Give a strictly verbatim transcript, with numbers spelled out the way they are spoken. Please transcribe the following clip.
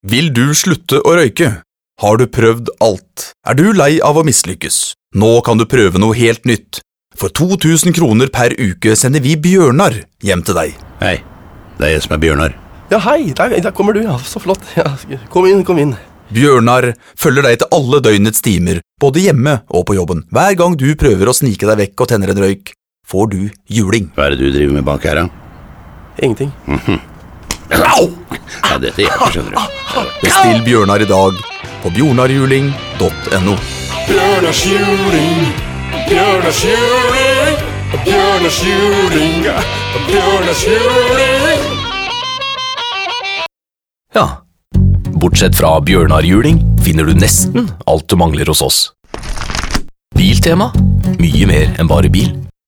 Vil du slutte å røyke? Har du prøvd alt? Er du lei av å mislykkes? Nå kan du prøve noe helt nytt. For to tusen kroner per uke sender vi Bjørnar hjem til deg. Hei, det er jeg som er Bjørnar. Ja, hei, der, der kommer du, ja, så flott. Ja, kom inn, kom inn. Bjørnar følger deg til alle døgnets timer, både hjemme og på jobben. Hver gang du prøver å snike deg vekk og tenner en røyk, får du juling. Hva er det du driver med bak her, da? Ingenting. Mhm. Au! Ja, dette hjelper, skjønner du. Bestill Bjørnar i dag på bjornarjuling punktum no. Bjørnars juling, Bjørnars juling, Bjørnars juling, Bjørnars juling. Ja, bortsett fra Bjørnarjuling finner du nesten alt du mangler hos oss. Biltema, mye mer enn bare bil.